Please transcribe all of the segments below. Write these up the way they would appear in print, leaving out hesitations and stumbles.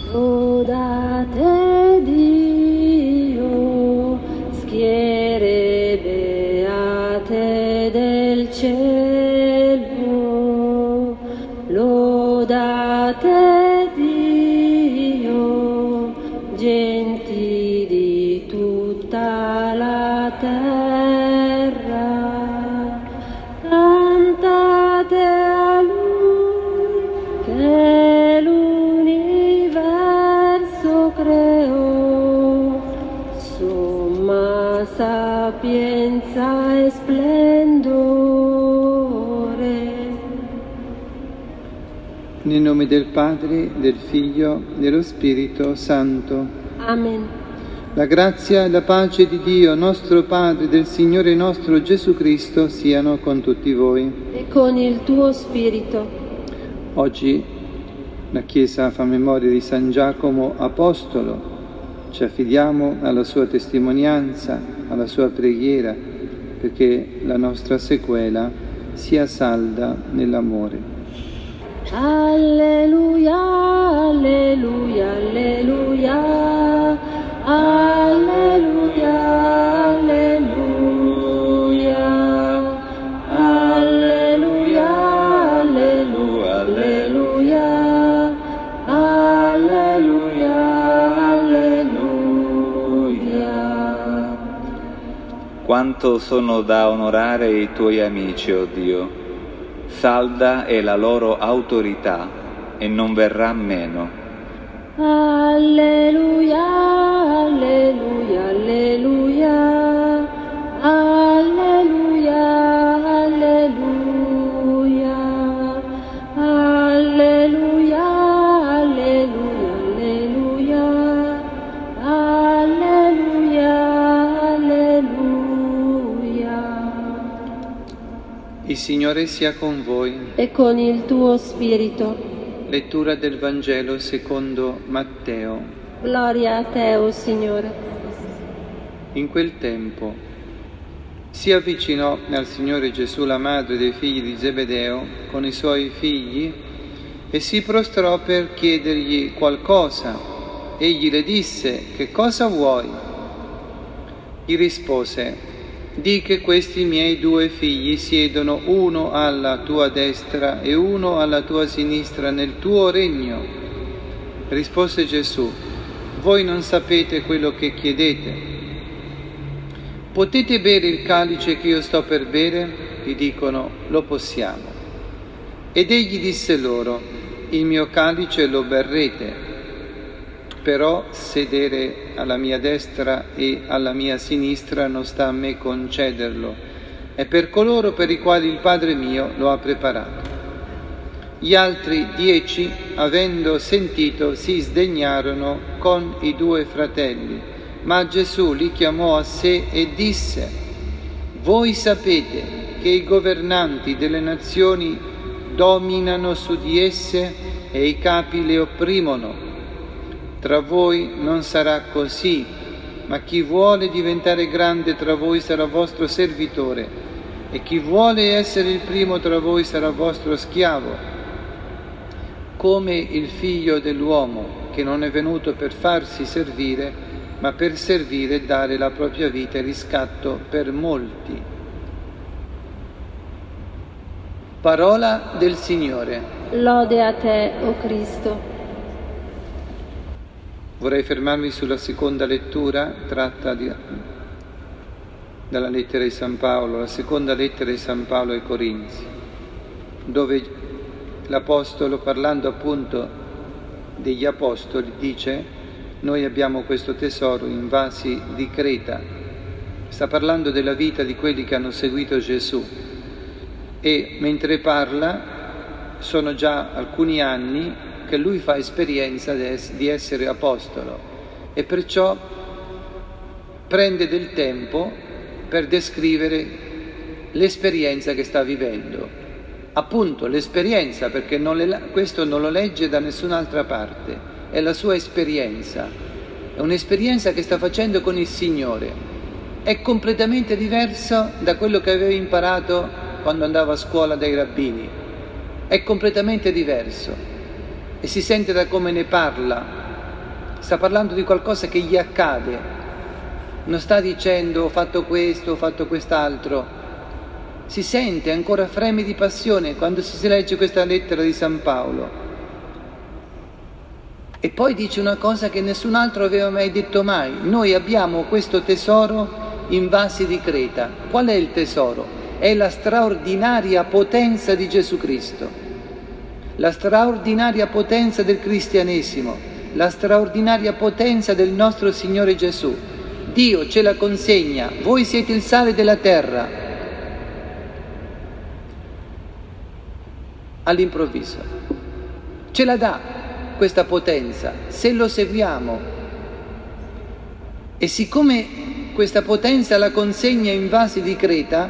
Lodate Dio, schiere beate del cielo. Lodate Dio, genti di tutta la terra. Cantate a Lui che l'universo creò, somma sapienza e splendore. Nel nome del Padre, del Figlio, dello Spirito Santo. Amen. La grazia e la pace di Dio, nostro Padre, del Signore nostro Gesù Cristo, siano con tutti voi. E con il tuo spirito. Oggi la Chiesa fa memoria di San Giacomo Apostolo. Ci affidiamo alla sua testimonianza, alla sua preghiera, perché la nostra sequela sia salda nell'amore. Alleluia, alleluia, alleluia, alleluia, alleluia, alleluia, alleluia, alleluia, alleluia, alleluia. Quanto sono da onorare i tuoi amici, o Dio! Salda è la loro autorità e non verrà meno. Alleluia, alleluia, alleluia, alleluia, alleluia, alleluia, alleluia, alleluia, alleluia. Il Signore sia con voi. E con il tuo spirito. Lettura del Vangelo secondo Matteo. Gloria a te, o Signore. In quel tempo si avvicinò al Signore Gesù la madre dei figli di Zebedeo con i suoi figli e si prostrò per chiedergli qualcosa. Egli le disse: «Che cosa vuoi?» Gli rispose: «Di che questi miei 2 figli siedono uno alla tua destra e uno alla tua sinistra nel tuo regno». Rispose Gesù: «Voi non sapete quello che chiedete. Potete bere il calice che io sto per bere?» Gli dicono: «Lo possiamo». Ed egli disse loro: «Il mio calice lo berrete, però sedere alla mia destra e alla mia sinistra non sta a me concederlo, è per coloro per i quali il Padre mio lo ha preparato». Gli altri 10, avendo sentito, si sdegnarono con i 2 fratelli, ma Gesù li chiamò a sé e disse: «Voi sapete che i governanti delle nazioni dominano su di esse e i capi le opprimono. Tra voi non sarà così, ma chi vuole diventare grande tra voi sarà vostro servitore, e chi vuole essere il primo tra voi sarà vostro schiavo, come il Figlio dell'uomo, che non è venuto per farsi servire, ma per servire e dare la propria vita in riscatto per molti». Parola del Signore. Lode a te, o Cristo. Vorrei fermarmi sulla seconda lettura tratta dalla lettera di San Paolo, la seconda lettera di San Paolo ai Corinzi, dove l'Apostolo, parlando appunto degli Apostoli, dice: «Noi abbiamo questo tesoro in vasi di Creta». Sta parlando della vita di quelli che hanno seguito Gesù e mentre parla sono già alcuni anni che lui fa esperienza di essere apostolo e perciò prende del tempo per descrivere l'esperienza che sta vivendo. Appunto l'esperienza, perché questo non lo legge da nessun'altra parte, è la sua esperienza, è un'esperienza che sta facendo con il Signore. È completamente diverso da quello che aveva imparato quando andava a scuola dai rabbini, è completamente diverso. E si sente da come ne parla sta parlando di qualcosa che gli accade, non sta dicendo ho fatto questo, ho fatto quest'altro. Si sente, ancora freme di passione quando si legge questa lettera di San Paolo. E poi dice una cosa che nessun altro aveva mai detto mai: noi abbiamo questo tesoro in vasi di Creta. Qual è il tesoro? È la straordinaria potenza di Gesù Cristo, la straordinaria potenza del cristianesimo, la straordinaria potenza del nostro Signore Gesù. Dio ce la consegna, voi siete il sale della terra, all'improvviso. Ce la dà questa potenza, se lo seguiamo. E siccome questa potenza la consegna in vasi di Creta,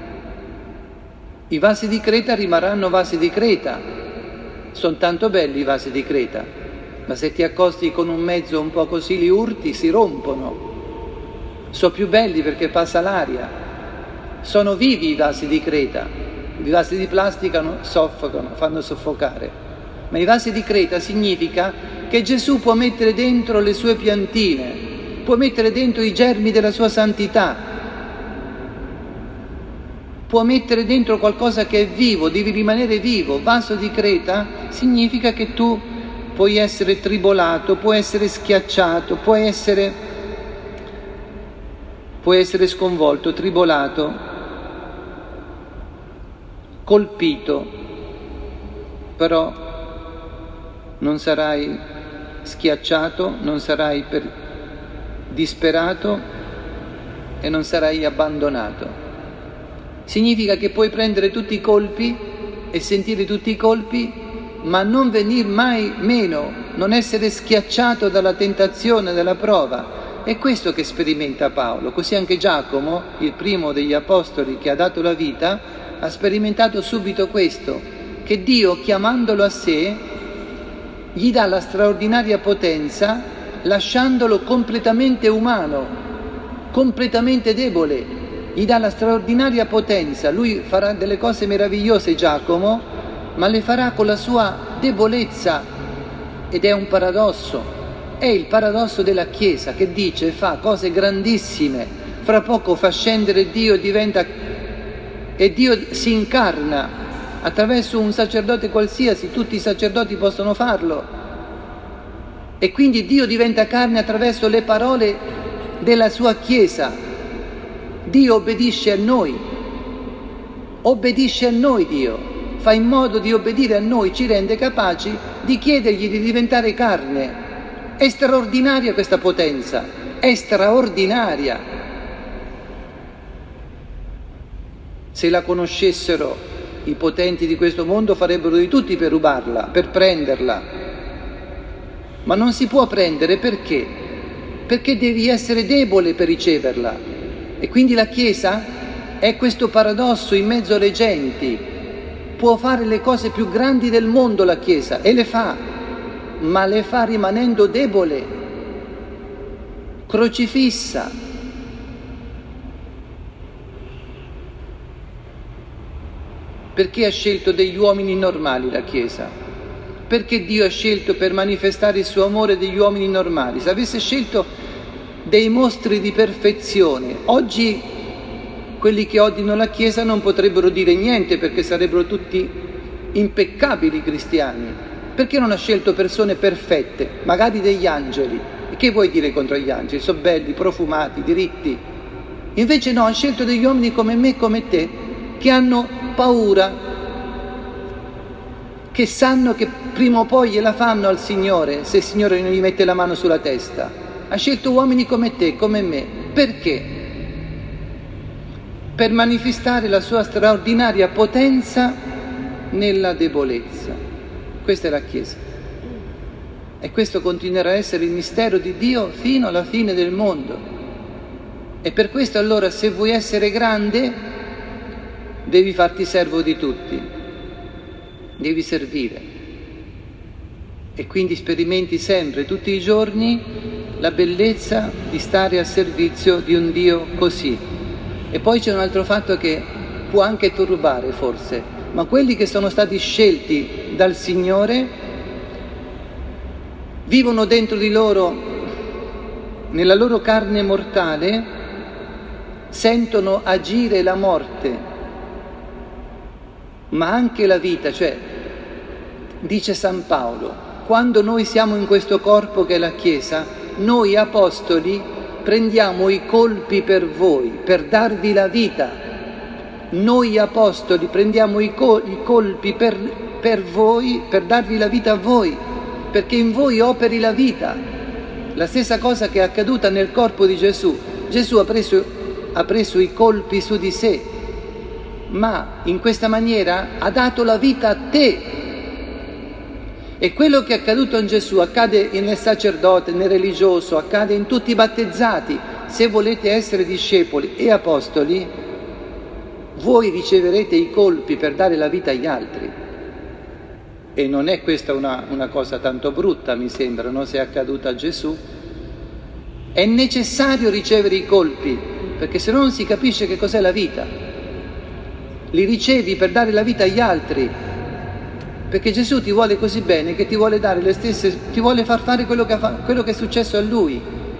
i vasi di Creta rimarranno vasi di Creta. Sono tanto belli i vasi di Creta, ma se ti accosti con un mezzo un po' così li urti, si rompono. Sono più belli perché passa l'aria. Sono vivi i vasi di Creta. I vasi di plastica soffocano, fanno soffocare. Ma i vasi di Creta significa che Gesù può mettere dentro le sue piantine, può mettere dentro i germi della sua santità, può mettere dentro qualcosa che è vivo, devi rimanere vivo. Vaso di Creta significa che tu puoi essere tribolato, puoi essere schiacciato, puoi essere sconvolto, tribolato, colpito, però non sarai schiacciato, non sarai disperato e non sarai abbandonato. Significa che puoi prendere tutti i colpi e sentire tutti i colpi, ma non venir mai meno, non essere schiacciato dalla tentazione, dalla prova. È questo che sperimenta Paolo. Così anche Giacomo, il primo degli apostoli che ha dato la vita, ha sperimentato subito questo, che Dio, chiamandolo a sé, gli dà la straordinaria potenza, lasciandolo completamente umano, completamente debole. Gli dà la straordinaria potenza. Lui farà delle cose meravigliose, Giacomo, ma le farà con la sua debolezza. Ed è un paradosso. È il paradosso della Chiesa, che dice, fa cose grandissime, fra poco fa scendere Dio e Dio si incarna attraverso un sacerdote qualsiasi, tutti i sacerdoti possono farlo, e quindi Dio diventa carne attraverso le parole della sua Chiesa. Dio obbedisce a noi Dio, fa in modo di obbedire a noi, ci rende capaci di chiedergli di diventare carne. È straordinaria questa potenza, è straordinaria. Se la conoscessero i potenti di questo mondo farebbero di tutti per rubarla, per prenderla. Ma non si può prendere perché? Perché devi essere debole per riceverla. E quindi la Chiesa è questo paradosso in mezzo alle genti. Può fare le cose più grandi del mondo la Chiesa, e le fa, ma le fa rimanendo debole, crocifissa. Perché ha scelto degli uomini normali la Chiesa? Perché Dio ha scelto per manifestare il suo amore degli uomini normali? Se avesse scelto dei mostri di perfezione, oggi quelli che odiano la Chiesa non potrebbero dire niente, perché sarebbero tutti impeccabili cristiani. Perché non ha scelto persone perfette, magari degli angeli? E che vuoi dire contro gli angeli? Sono belli, profumati, diritti. Invece no, ha scelto degli uomini come me e come te, che hanno paura, che sanno che prima o poi gliela fanno al Signore se il Signore non gli mette la mano sulla testa. Ha scelto uomini come te, come me. Perché? Per manifestare la sua straordinaria potenza nella debolezza. Questa è la Chiesa. E questo continuerà a essere il mistero di Dio fino alla fine del mondo. E per questo allora, se vuoi essere grande, devi farti servo di tutti, devi servire, e quindi sperimenti sempre, tutti i giorni, la bellezza di stare a servizio di un Dio così. E poi c'è un altro fatto che può anche turbare forse, ma quelli che sono stati scelti dal Signore vivono dentro di loro, nella loro carne mortale, sentono agire la morte, ma anche la vita. Cioè, dice San Paolo, quando noi siamo in questo corpo che è la Chiesa, noi apostoli prendiamo i colpi per voi, per darvi la vita. Noi apostoli prendiamo i colpi per voi, per darvi la vita a voi, perché in voi operi la vita. La stessa cosa che è accaduta nel corpo di Gesù. Gesù ha preso i colpi su di sé, ma in questa maniera ha dato la vita a te. E quello che è accaduto in Gesù accade nel sacerdote, nel religioso, accade in tutti i battezzati. Se volete essere discepoli e apostoli, voi riceverete i colpi per dare la vita agli altri. E non è questa una cosa tanto brutta, mi sembra, no? Se è accaduta a Gesù. È necessario ricevere i colpi, perché se no non si capisce che cos'è la vita. Li ricevi per dare la vita agli altri, perché Gesù ti vuole così bene che ti vuole dare le stesse, ti vuole far fare quello che è successo a Lui.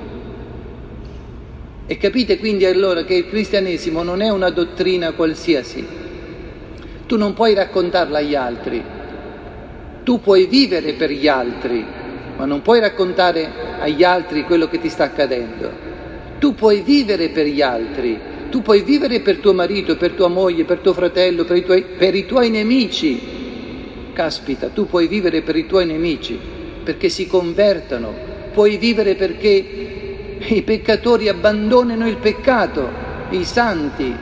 E capite quindi allora che il cristianesimo non è una dottrina qualsiasi. Tu non puoi raccontarla agli altri, tu puoi vivere per gli altri, ma non puoi raccontare agli altri quello che ti sta accadendo. Tu puoi vivere per gli altri, tu puoi vivere per tuo marito, per tua moglie, per tuo fratello, per i tuoi nemici. Caspita, tu puoi vivere per i tuoi nemici, perché si convertano, puoi vivere perché i peccatori abbandonano il peccato, i santi.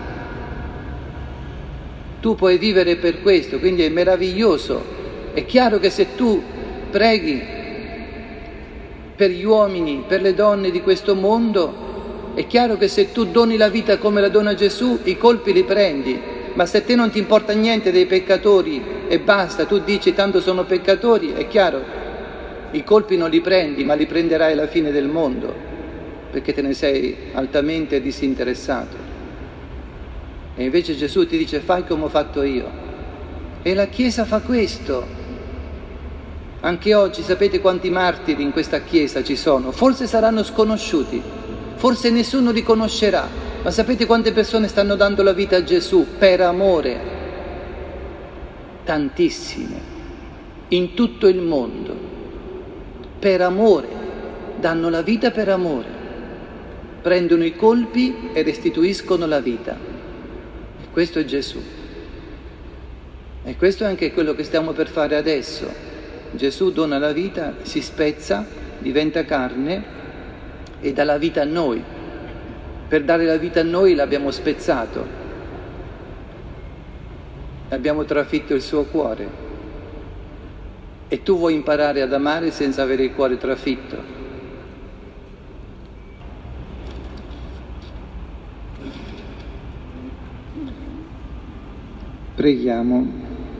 Tu puoi vivere per questo, quindi è meraviglioso. È chiaro che se tu preghi per gli uomini, per le donne di questo mondo, è chiaro che se tu doni la vita come la dona Gesù, i colpi li prendi. Ma se a te non ti importa niente dei peccatori e basta, tu dici tanto sono peccatori, è chiaro, i colpi non li prendi, ma li prenderai alla fine del mondo, perché te ne sei altamente disinteressato. E invece Gesù ti dice fai come ho fatto io. E la Chiesa fa questo. Anche oggi sapete quanti martiri in questa Chiesa ci sono? Forse saranno sconosciuti, forse nessuno li conoscerà. Ma sapete quante persone stanno dando la vita a Gesù per amore? Tantissime, in tutto il mondo, per amore, danno la vita per amore, prendono i colpi e restituiscono la vita. E questo è Gesù. E questo è anche quello che stiamo per fare adesso. Gesù dona la vita, si spezza, diventa carne e dà la vita a noi. Per dare la vita a noi l'abbiamo spezzato, abbiamo trafitto il suo cuore. E tu vuoi imparare ad amare senza avere il cuore trafitto. Preghiamo.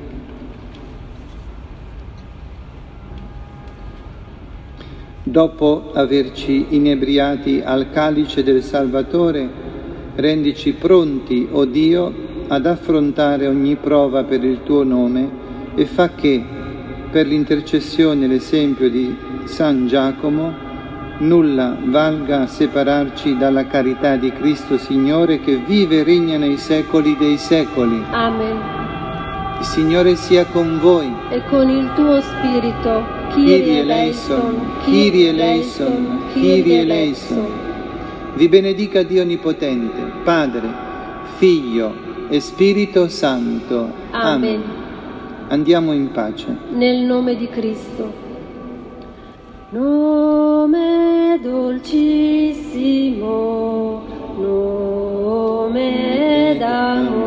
Dopo averci inebriati al calice del Salvatore, rendici pronti, o Dio, ad affrontare ogni prova per il tuo nome e fa che, per l'intercessione e l'esempio di San Giacomo, nulla valga a separarci dalla carità di Cristo Signore che vive e regna nei secoli dei secoli. Amen. Il Signore sia con voi. E con il tuo spirito. Kyrie eleison, Kyrie eleison, Kyrie eleison. Vi benedica Dio Onnipotente, Padre, Figlio e Spirito Santo. Amen. Andiamo in pace. Nel nome di Cristo. Nome dolcissimo, nome d'amore.